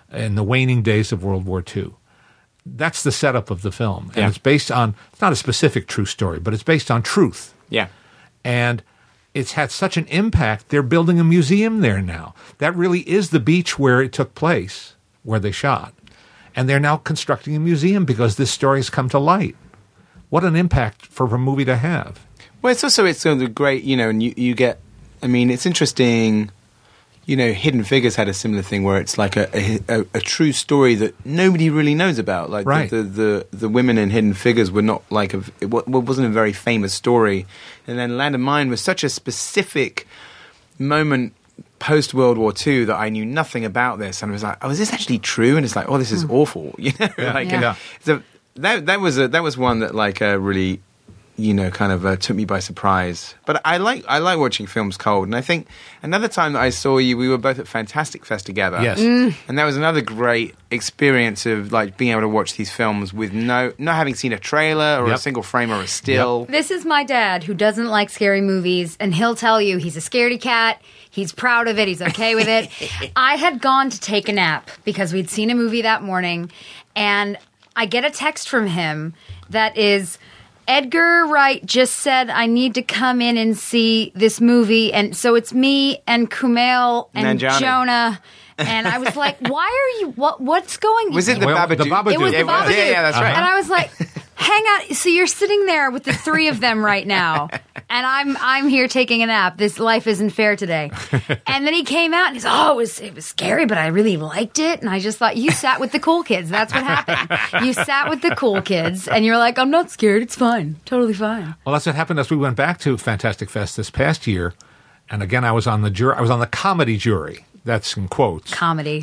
in the waning days of World War II. That's the setup of the film. And Yeah. it's based on, it's not a specific true story, but it's based on truth. Yeah. And it's had such an impact, they're building a museum there now. That really is the beach where it took place, where they shot. And they're now constructing a museum because this story has come to light. What an impact for a movie to have. Well, it's a great, and you get, it's interesting, Hidden Figures had a similar thing where it's like a true story that nobody really knows about. Like right. the women in Hidden Figures were not like, it wasn't a very famous story. And then Land of Mine was such a specific moment post World War II that I knew nothing about this. And I was like, oh, is this actually true? And it's like, oh, this is awful. Yeah. So that was one that really, kind of took me by surprise. But I like watching films cold. And I think another time that I saw you, we were both at Fantastic Fest together. Yes. And that was another great experience of being able to watch these films with not having seen a trailer or Yep. a single frame or a still. This is my dad who doesn't like scary movies, and he'll tell you he's a scaredy cat. He's proud of it. He's okay with it. I had gone to take a nap because we'd seen a movie that morning, and I get a text from him that is, Edgar Wright just said I need to come in and see this movie, and so it's me and Kumail and Nanjiani. Jonah. And I was like, "Why are you? What's going?" Was it the Well, Babadook? the Babadook. It was the Yeah, Babadook. Yeah, that's right. And I was like, hang on. So you're sitting there with the three of them right now, and I'm here taking a nap. This life isn't fair today. And then he came out and he's, it was scary, but I really liked it. And I just thought, you sat with the cool kids. That's what happened. You sat with the cool kids, and you're like, I'm not scared. It's fine. Totally fine. Well, that's what happened as we went back to Fantastic Fest this past year. And again, I was on the jury. I was on the comedy jury. That's in quotes. Comedy.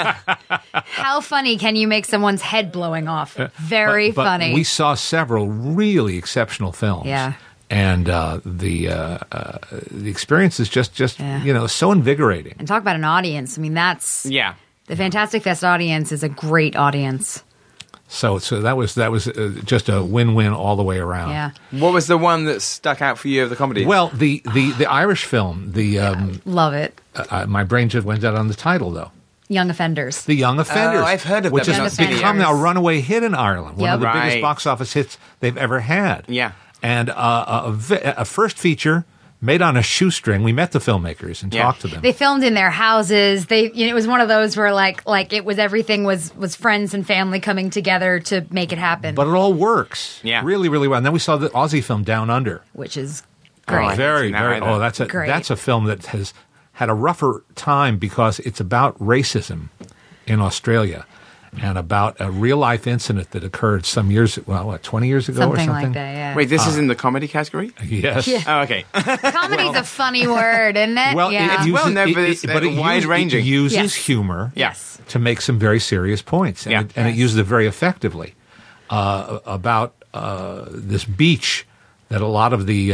How funny can you make someone's head blowing off? Very But funny. we saw several really exceptional films. Yeah. And the experience is just Yeah. so invigorating. And talk about an audience. I mean, Yeah. the Fantastic Fest audience is a great audience. So that was just a win-win all the way around. Yeah. What was the one that stuck out for you of the comedy? Well, the Irish film, Love it. my brain just went out on the title though. Young Offenders. The Young Offenders. I've heard of which that, has but not seen it. become now a runaway hit in Ireland. One Yep. of the biggest Right. box office hits they've ever had. Yeah. And a first feature made on a shoestring. We met the filmmakers and Yeah. talked to them. They filmed in their houses. It was one of those where like it was everything was friends and family coming together to make it happen, But it all works. Yeah. Really, really well. And then we saw the Aussie film Down Under. which is I great. haven't Very, seen that very. either. Oh, that's Great. a film that has had a rougher time because it's about racism in Australia and about a real life incident that occurred some years, 20 years ago or Something something? like that. Yeah. Wait, this is in the comedy category? Yes. Yeah. Oh, okay. Comedy's a funny word, isn't it? Well, yeah. it uses, well known, but it's it wide-ranging. It uses Yes. humor Yes. to make some very serious points, and, Yeah. it uses it very effectively about this beach that a lot of the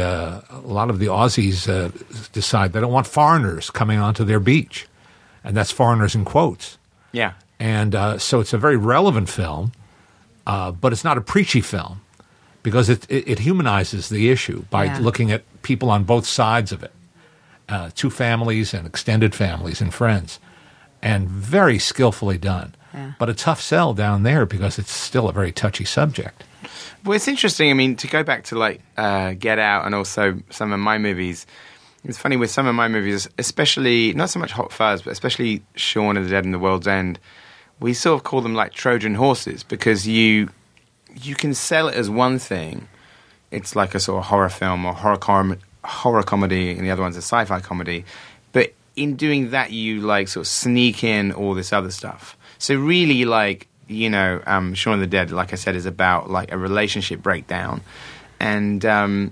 Aussies decide they don't want foreigners coming onto their beach, and that's foreigners in quotes. Yeah. And so it's a very relevant film, but it's not a preachy film because it humanizes the issue by Yeah. looking at people on both sides of it, two families and extended families and friends, and very skillfully done. Yeah. But a tough sell down there because it's still a very touchy subject. Well, it's interesting. I mean, to go back to Get Out and also some of my movies, it's funny with some of my movies, especially not so much Hot Fuzz, but especially Shaun of the Dead and The World's End. We sort of call them like Trojan horses because you can sell it as one thing. It's like a sort of horror film or horror comedy, and the other one's a sci-fi comedy. But in doing that, you sort of sneak in all this other stuff. So really, Shaun of the Dead, like I said, is about a relationship breakdown, and The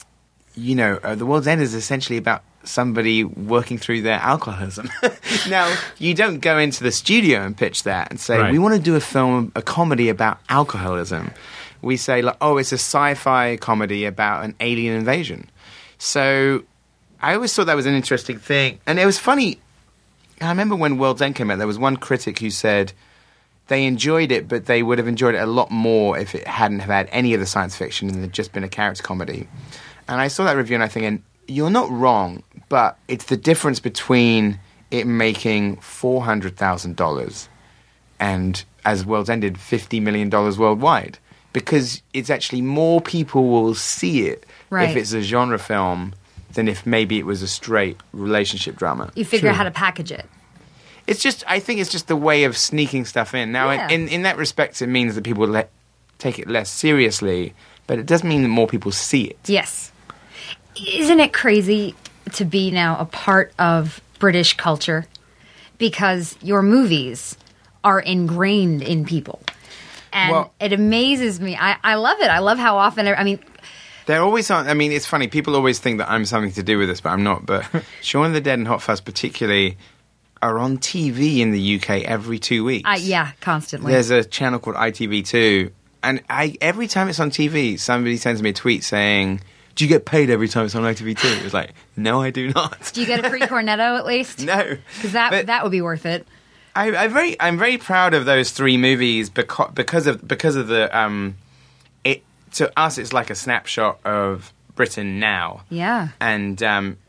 World's End is essentially about somebody working through their alcoholism. Now, you don't go into the studio and pitch that and say, Right. we want to do a comedy about alcoholism. We say, it's a sci-fi comedy about an alien invasion. So I always thought that was an interesting thing. And it was funny. I remember when World's End came out, there was one critic who said they enjoyed it, but they would have enjoyed it a lot more if it hadn't have had any of the science fiction and it had just been a character comedy. And I saw that review and I think, you're not wrong, but it's the difference between it making $400,000 and as World's Ended, $50 million worldwide. Because it's actually more people will see it Right. if it's a genre film than if maybe it was a straight relationship drama. You figure out how to package it. It's just, I think it's just the way of sneaking stuff in. Now, Yeah. in that respect, it means that people take it less seriously, but it doesn't mean that more people see it. Yes. Isn't it crazy to be now a part of British culture? Because your movies are ingrained in people. And Well- it amazes me. I love it. I love how often, I mean, They're always on. I mean, it's funny. People always think that I'm something to do with this, but I'm not. But Shaun of the Dead and Hot Fuzz, particularly, are on TV in the UK every 2 weeks. yeah, constantly. There's a channel called ITV2, and every time it's on TV, somebody sends me a tweet saying, "Do you get paid every time it's on ITV2?" It's like, no, I do not. Do you get a free cornetto at least? No, Because But- that would be worth it. I'm very proud of those three movies because of the it to us it's like a snapshot of Britain now. Yeah. And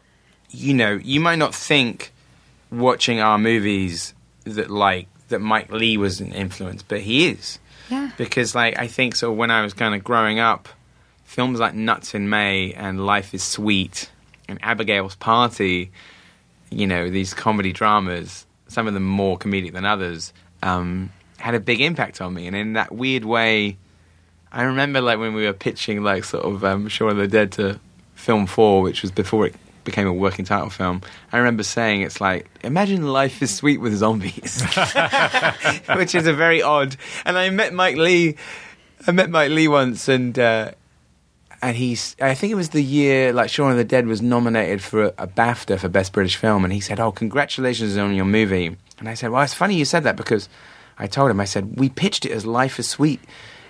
you might not think watching our movies that Mike Leigh was an influence, but he is. Yeah. Because I think so when I was kind of growing up, films like Nuts in May and Life is Sweet and Abigail's Party, these comedy dramas, some of them more comedic than others, had a big impact on me. And in that weird way, I remember when we were pitching Shaun of the Dead to Film 4, which was before it became a working title film, I remember saying it's like, imagine Life is Sweet with zombies. Which is a very odd. And I met Mike Leigh once, and I think it was the year Shaun of the Dead was nominated for a BAFTA for Best British Film, and he said, "Oh, congratulations on your movie." And I said, "Well, it's funny you said that, because I told him, I said, we pitched it as Life is Sweet.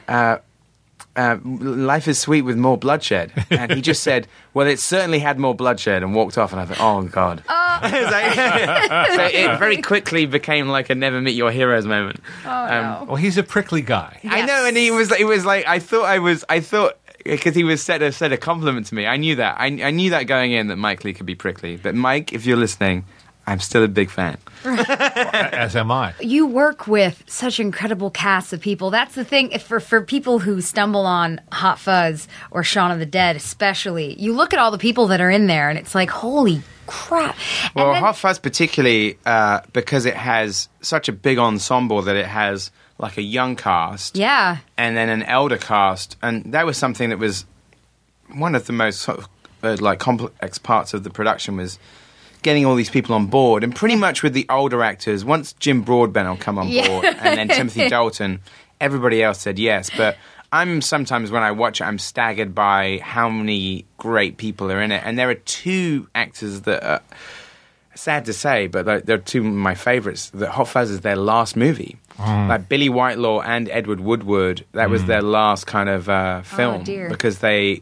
Life is Sweet with more bloodshed." And he just said, "Well, it certainly had more bloodshed," and walked off. And I thought, oh, God. So it very quickly became like a never meet your heroes moment. Well, he's a prickly guy. I know, and it was like, I thought, because he was said a compliment to me. I knew that. I knew that going in, that Mike Leigh could be prickly. But Mike, if you're listening, I'm still a big fan. As am I. You work with such incredible casts of people. That's the thing for people who stumble on Hot Fuzz or Shaun of the Dead, especially. You look at all the people that are in there, and it's like, holy crap! Well, And then- Hot Fuzz particularly because it has such a big ensemble that it has like a young cast, yeah, and then an elder cast, and that was something that was one of the most sort of complex parts of the production, was getting all these people on board. And pretty much with the older actors, once Jim Broadbent will come on board, and then Timothy Dalton, everybody else said yes. But sometimes when I watch it, I'm staggered by how many great people are in it. And there are two actors that are, sad to say, but they're two of my favourites, that Hot Fuzz is their last movie. Like Billy Whitelaw and Edward Woodward, that was their last kind of film. Oh, dear. Because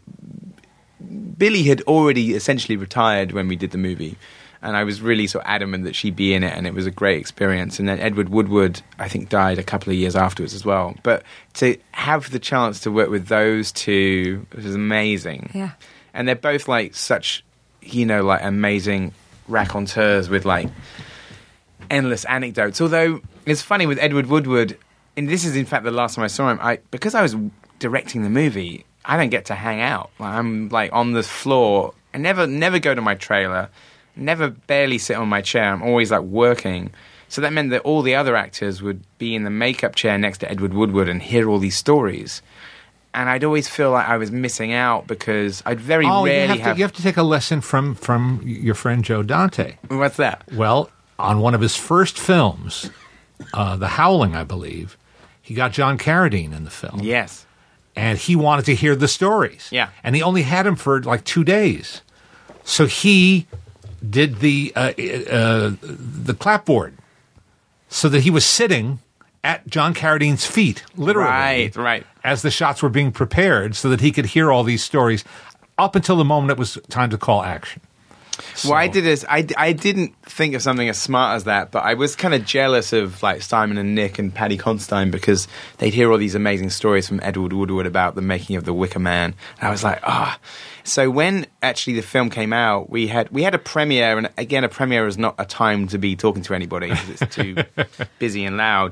Billy had already essentially retired when we did the movie. And I was really so adamant that she'd be in it, and it was a great experience. And then Edward Woodward, I think, died a couple of years afterwards as well. But to have the chance to work with those two was amazing. Yeah. And they're both such, amazing raconteurs with endless anecdotes. Although it's funny with Edward Woodward, and this is in fact the last time I saw him, because I was directing the movie, I don't get to hang out. I'm on the floor. I never go to my trailer. Never barely sit on my chair. I'm always working. So that meant that all the other actors would be in the makeup chair next to Edward Woodward and hear all these stories. And I'd always feel like I was missing out, because I'd very rarely you have to take a lesson from your friend Joe Dante. What's that? Well, on one of his first films, The Howling, I believe, he got John Carradine in the film. Yes. And he wanted to hear the stories. Yeah. And he only had him for 2 days. So he did the clapboard, so that he was sitting at John Carradine's feet, literally. Right. As the shots were being prepared, so that he could hear all these stories up until the moment it was time to call action. Well, I did this. I didn't think of something as smart as that, but I was kind of jealous of Simon and Nick and Paddy Considine, because they'd hear all these amazing stories from Edward Woodward about the making of The Wicker Man. And I was like, So when actually the film came out, we had a premiere, and again, a premiere is not a time to be talking to anybody because it's too busy and loud.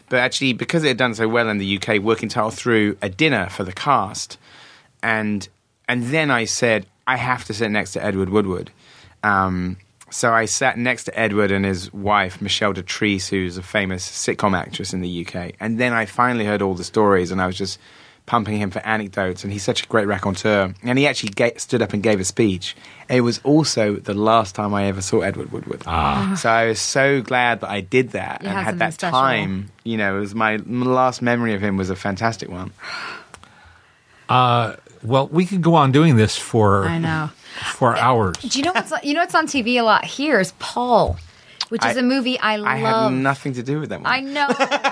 But actually, because it had done so well in the UK, Working Title threw a dinner for the cast. And then I said, I have to sit next to Edward Woodward. So I sat next to Edward and his wife, Michelle Dotrice, who's a famous sitcom actress in the UK. And then I finally heard all the stories, and I was just pumping him for anecdotes. And he's such a great raconteur. And he actually stood up and gave a speech. It was also the last time I ever saw Edward Woodward. So I was so glad that I did that and had that special time. You know, it was my last memory of him was a fantastic one. Well, we could go on doing this for hours. Do you know what's on TV a lot here is Paul, which is a movie I love. I had nothing to do with that one. I know,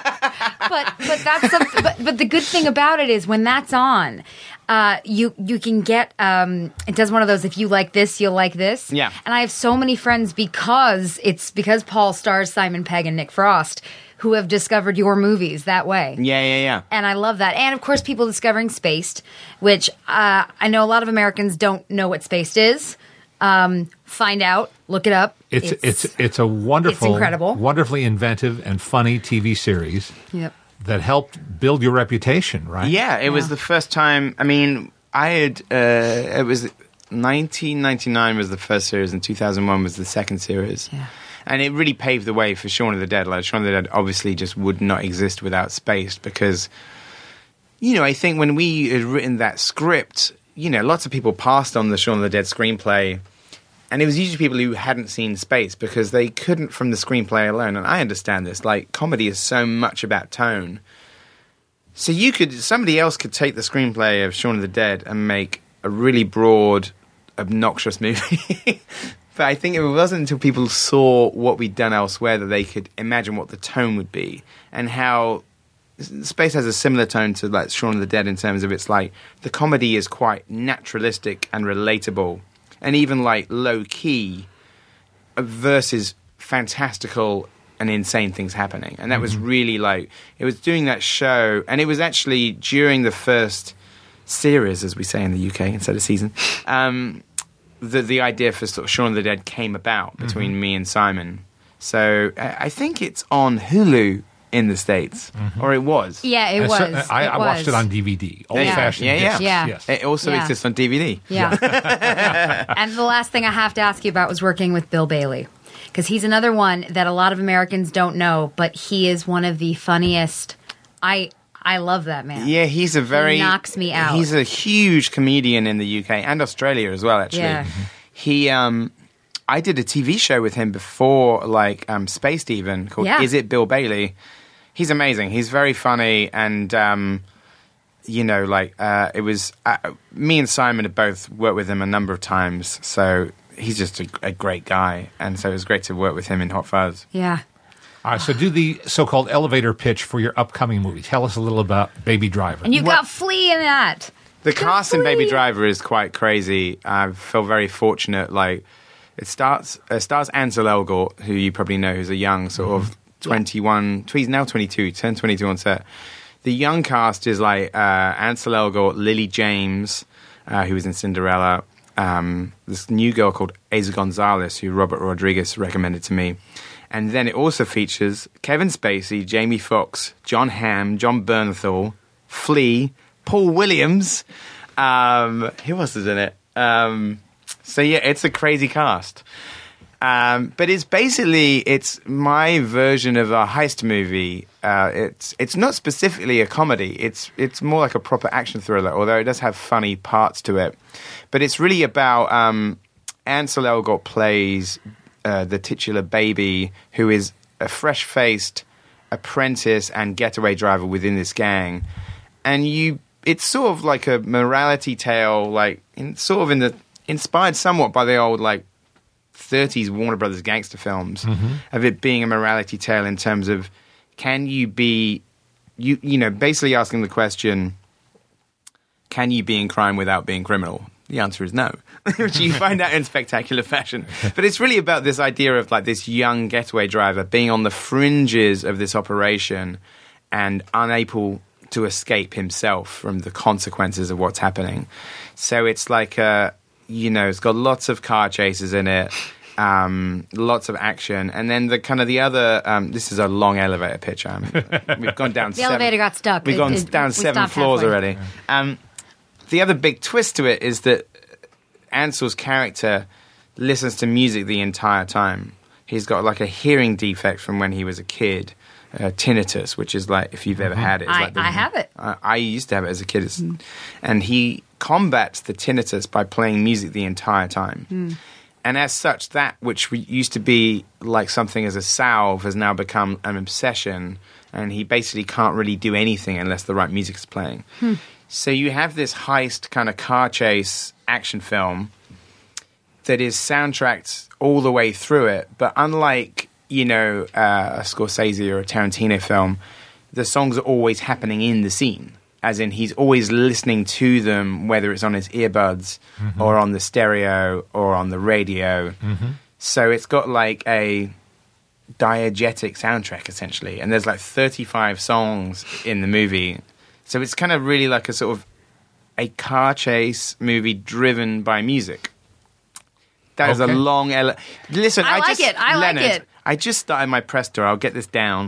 but that's something. But the good thing about it is when that's on, you can get. It does one of those. If you like this, you'll like this. Yeah. And I have so many friends because Paul stars Simon Pegg and Nick Frost, who have discovered your movies that way. Yeah. And I love that. And, of course, people discovering Spaced, which I know a lot of Americans don't know what Spaced is. Find out. Look it up. It's a wonderful, it's incredible, wonderfully inventive and funny TV series that helped build your reputation, right? Yeah, it was the first time. I mean, I had it was 1999 was the first series and 2001 was the second series. Yeah. And it really paved the way for Shaun of the Dead. Like, Shaun of the Dead obviously just would not exist without Spaced because, you know, I think when we had written that script, you know, lots of people passed on the Shaun of the Dead screenplay, and it was usually people who hadn't seen Spaced because they couldn't from the screenplay alone. And I understand this. Like, comedy is so much about tone. So somebody else could take the screenplay of Shaun of the Dead and make a really broad, obnoxious movie. But I think it wasn't until people saw what we'd done elsewhere that they could imagine what the tone would be and how Spaced has a similar tone to like Shaun of the Dead in terms of it's like the comedy is quite naturalistic and relatable and even like low key versus fantastical and insane things happening. And that was really like, it was doing that show, and it was actually during the first series, as we say in the UK instead of season, the idea for sort of Shaun of the Dead came about between me and Simon. So I think it's on Hulu in the States, or it was. Yeah, it was. So, I watched it on DVD, old-fashioned discs. Yeah. Yes. It also exists on DVD. Yeah. And the last thing I have to ask you about was working with Bill Bailey, because he's another one that a lot of Americans don't know, but he is one of the funniest. I love that man. Yeah, he knocks me out. He's a huge comedian in the UK and Australia as well, actually. Yeah. He, I did a TV show with him before, like, Spaced even, called Is It Bill Bailey? He's amazing. He's very funny, and, you know, like, it was, me and Simon have both worked with him a number of times, so he's just a great guy, and so it was great to work with him in Hot Fuzz. Yeah. All right, so do the so-called elevator pitch for your upcoming movie. Tell us a little about Baby Driver. And you've got Flea in that. The cast in Baby Driver is quite crazy. I feel very fortunate. Like, it stars Ansel Elgort, who you probably know, who's a young sort of 21. He's now 22, turned 22 on set. The young cast is like Ansel Elgort, Lily James, who was in Cinderella. This new girl called Eiza Gonzalez, who Robert Rodriguez recommended to me. And then it also features Kevin Spacey, Jamie Foxx, John Hamm, John Bernthal, Flea, Paul Williams. Who else is in it? So yeah, it's a crazy cast. But it's my version of a heist movie. It's not specifically a comedy. It's more like a proper action thriller, although it does have funny parts to it. But it's really about Ansel Elgort plays the titular baby, who is a fresh-faced apprentice and getaway driver within this gang. And it's sort of like a morality tale, like inspired somewhat by the old like 30s Warner Brothers gangster films, of it being a morality tale in terms of, can you be, you know, basically asking the question, can you be in crime without being criminal? The answer is no, which you find out in spectacular fashion. But it's really about this idea of like this young getaway driver being on the fringes of this operation and unable to escape himself from the consequences of what's happening. So it's like, you know, it's got lots of car chases in it. lots of action, and then the other. This is a long elevator pitch. We've gone down. The elevator got stuck. We've gone down 7 floors halfway. already. The other big twist to it is that Ansel's character listens to music the entire time. He's got like a hearing defect from when he was a kid, tinnitus, which is like, if you've ever had it. It's I have it. I used to have it as a kid. And he combats the tinnitus by playing music the entire time. And as such, that which used to be like something as a salve has now become an obsession, and he basically can't really do anything unless the right music is playing. So you have this heist kind of car chase action film that is soundtracked all the way through it, but unlike, a Scorsese or a Tarantino film, the songs are always happening in the scene. As in, he's always listening to them, whether it's on his earbuds or on the stereo or on the radio. So it's got like a diegetic soundtrack, essentially. And there's like 35 songs in the movie. So it's kind of really like a sort of a car chase movie driven by music. That is a long... Listen, I like it. I just started my press tour. I'll get this down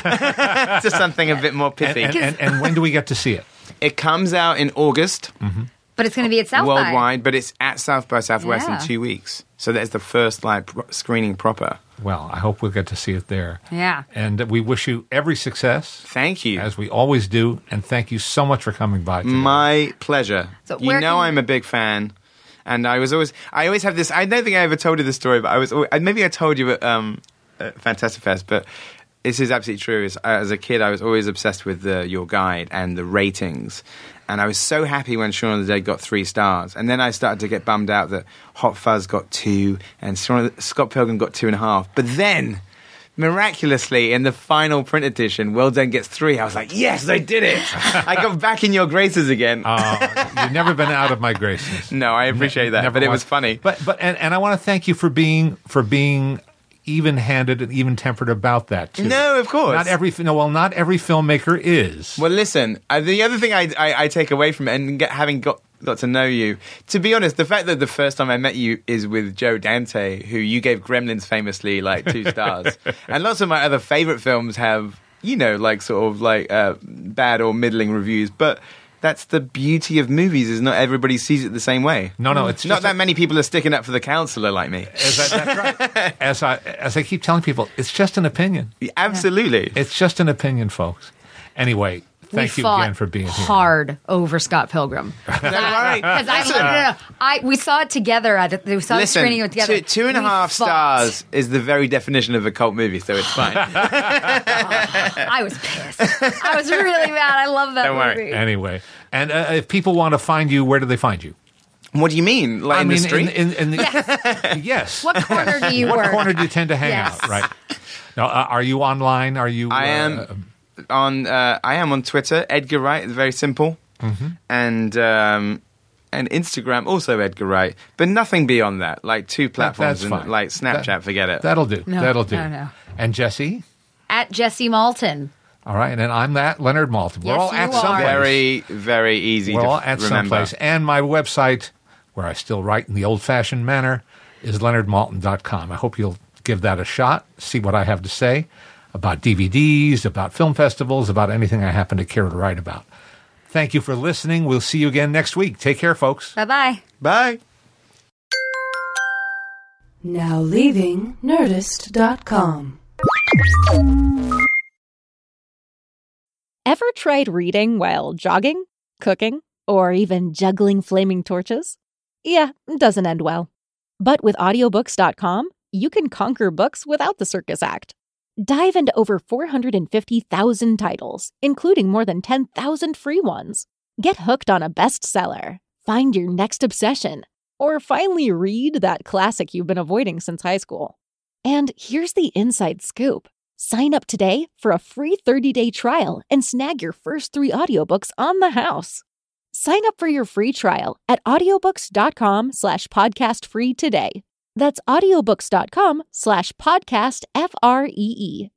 to something a bit more pithy. And when do we get to see it? It comes out in August. But it's going to be at South by. Worldwide, but it's at South by Southwest in 2 weeks. So that's the first screening proper. Well, I hope we'll get to see it there. Yeah. And we wish you every success. Thank you. As we always do. And thank you so much for coming by today. My pleasure. So I'm a big fan. And I always have this, I don't think I ever told you this story, but maybe I told you at Fantastic Fest, but this is absolutely true. As a kid, I was always obsessed with Your Guide and the ratings. And I was so happy when Shaun of the Dead got 3 stars. And then I started to get bummed out that Hot Fuzz got 2 and Scott Pilgrim got 2.5. But then, miraculously, in the final print edition, Well Done gets 3. I was like, yes, I did it. I got back in your graces again. You've never been out of my graces. No, I appreciate that, but it was funny. But I want to thank you for being even-handed and even-tempered about that too. No, of course. Not every filmmaker is. Well, listen, the other thing I take away from it, and having got to know you, to be honest, the fact that the first time I met you is with Joe Dante, who you gave Gremlins famously like 2 stars, and lots of my other favorite films have, bad or middling reviews, but that's the beauty of movies, is not everybody sees it the same way. No, it's not that many people are sticking up for the counselor like me. That's right. As I keep telling people, it's just an opinion. Absolutely. It's just an opinion, folks. Anyway, thank you again for being here. Hard over Scott Pilgrim. We saw it together. We saw the screening of it together. 2.5 stars is the very definition of a cult movie, so it's fine. I was pissed. I was really mad. I love that movie. Anyway, and if people want to find you, where do they find you? What do you mean? Like in the street? Yes. What corner do you work? What corner do you tend to hang out? Right. Now, are you online? Are you? I am on Twitter, Edgar Wright. It's very simple, and Instagram also Edgar Wright, but nothing beyond that. Like 2 platforms, that's fine. Like Snapchat, forget it. That'll do. That'll do. No. And Jesse? At Jesse Malton. All right, and I'm that Leonard Malton. We're all at someplace. Very, very easy to remember. We're all at someplace. And my website, where I still write in the old-fashioned manner, is leonardmalton.com. I hope you'll give that a shot, see what I have to say about DVDs, about film festivals, about anything I happen to care to write about. Thank you for listening. We'll see you again next week. Take care, folks. Bye-bye. Bye. Now leaving Nerdist.com. Ever tried reading while jogging, cooking, or even juggling flaming torches? Yeah, it doesn't end well. But with audiobooks.com, you can conquer books without the circus act. Dive into over 450,000 titles, including more than 10,000 free ones. Get hooked on a bestseller, find your next obsession, or finally read that classic you've been avoiding since high school. And here's the inside scoop. Sign up today for a free 30-day trial and snag your first 3 audiobooks on the house. Sign up for your free trial at audiobooks.com/podcastfree today. That's audiobooks.com/podcastfree.